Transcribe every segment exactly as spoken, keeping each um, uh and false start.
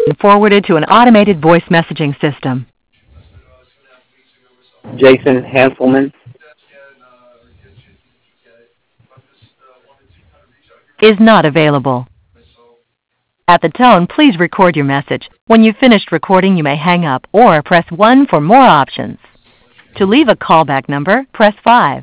Forwarded to an automated voice messaging system. Jason Hanselman. Is not available. At the tone, please record your message. When you've finished recording, you may hang up or press one for more options. To leave a callback number, press five.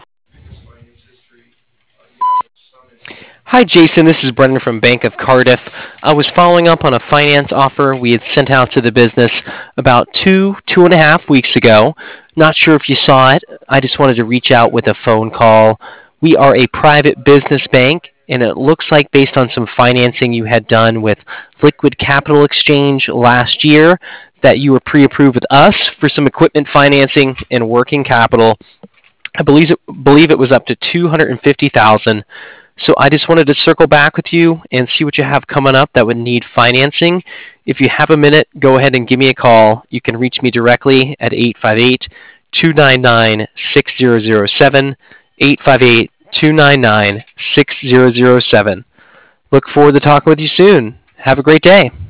Hi, Jason. This is Brendan from Bank of Cardiff. I was following up on a finance offer we had sent out to the business about two, two and a half weeks ago. Not sure if you saw it. I just wanted to reach out with a phone call. We are a private business bank, and it looks like based on some financing you had done with Liquid Capital Exchange last year that you were pre-approved with us for some equipment financing and working capital. I believe it, believe it was up to two hundred fifty thousand dollars. So I just wanted to circle back with you and see what you have coming up that would need financing. If you have a minute, go ahead and give me a call. You can reach me directly at eight five eight, two nine nine, six zero zero seven, eight five eight, two nine nine, six zero zero seven. Look forward to talking with you soon. Have a great day.